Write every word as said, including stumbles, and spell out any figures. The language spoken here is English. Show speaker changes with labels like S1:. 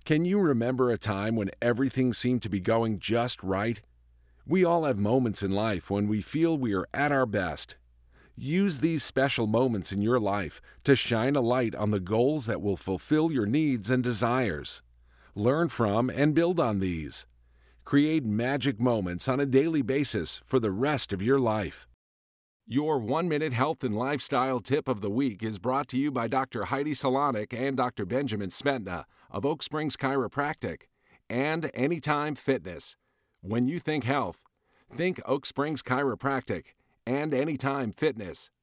S1: Can you remember a time when everything seemed to be going just right? We all have moments in life when we feel we are at our best. Use these special moments in your life to shine a light on the goals that will fulfill your needs and desires. Learn from and build on these. Create magic moments on a daily basis for the rest of your life. Your one-minute health and lifestyle tip of the week is brought to you by Doctor Heidi Salonik and Doctor Benjamin Smetna of Oak Springs Chiropractic and Anytime Fitness. When you think health, think Oak Springs Chiropractic and Anytime Fitness.